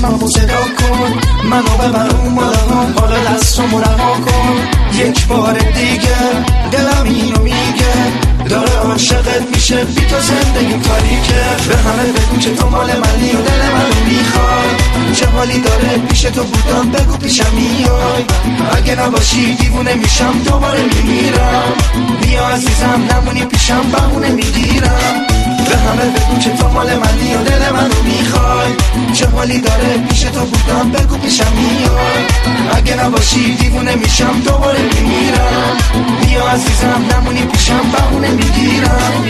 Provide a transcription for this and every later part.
اسممو صدا کن، منو ببر اون بالا، حالا دستمو رها کن. یک بار دیگه دلم اینو میگه، داره عاشقت میشه بی تو زندگی تاریکه. به همه بگو که تو مال منی و دل منو میخوای، چه حالی داره پیش تو بودم بگو پیشم میای. اگه نباشی دیوونه میشم دوباره میمیرم، بیا عزیزم نمونی پیشم بهونه میگیرم. به همه بگو که تو مال منی و دل منو میخوای، چه حالی داره پیش تو بودم بگو پیشم میای. اگه نباشی دیوونه میشم دوباره میمیرم، بیا عزیزم نمونی پیشم بهونه میگیرم.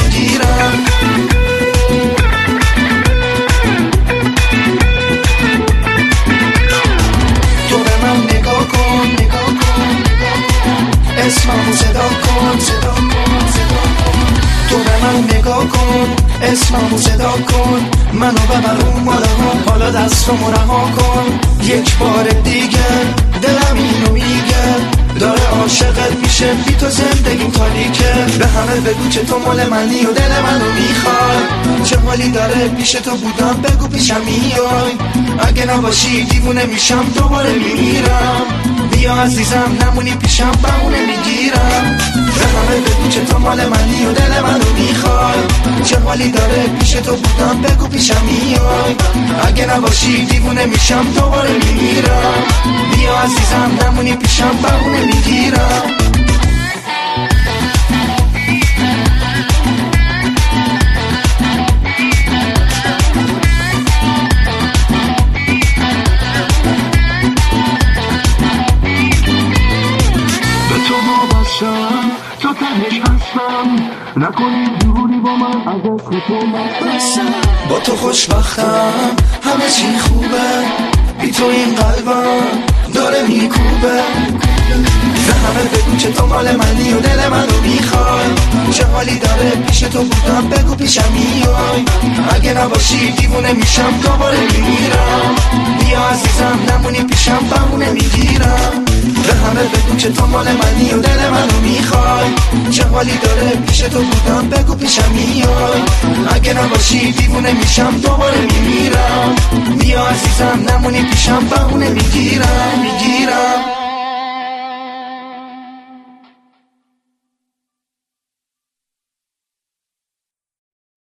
تو به من نگاه کن، اسممو صدا کن. تو به من نگاه کن، اسممو صدا کن، منو ببر اون بالا، حالا دستمو رها کن. یک بار دیگه دلم اینو میگه، داره عاشقت میشه بی تو زندگیم تاریکه. به همه بگو که تو مال منی و دل منو میخوای، چه حالی داره پیش تو بودم بگو پیشم میای. اگه نباشی دیوونه میشم دوباره میمیرم، بیا عزیزم نمونی پیشم بهونه میگیرم. به همه بگو که تو مال منی و دل منو میخوای، چه حالی داره پیش تو بودم بگو پیشم میای. اگه نباشی دیوونه میشم دوباره میمیرم، بیا عزیزم نمونی پیشم بهونه میگیرم. تو تهش هستم، نکنی جوری با من از تو مستم. با تو خوشبختم، همه چی خوبه، بی تو این قلبم داره میکوبه. به همه بگو که تو مال منی و دل منو میخوای، چه حالی داره پیش تو بودم بگو پیشم میای. اگه نباشی دیوونه میشم دوباره میمیرم، بیا عزیزم نمونی پیشم بهونه میگیرم. به همه بگو که تو مال منی و دل منو میخوای، چه حالی داره پیش تو بودم بگو پیشم میای. اگه نباشی دیوونه میشم دوباره میمیرم، بیا عزیزم نمونی پیشم بهونه میگیرم.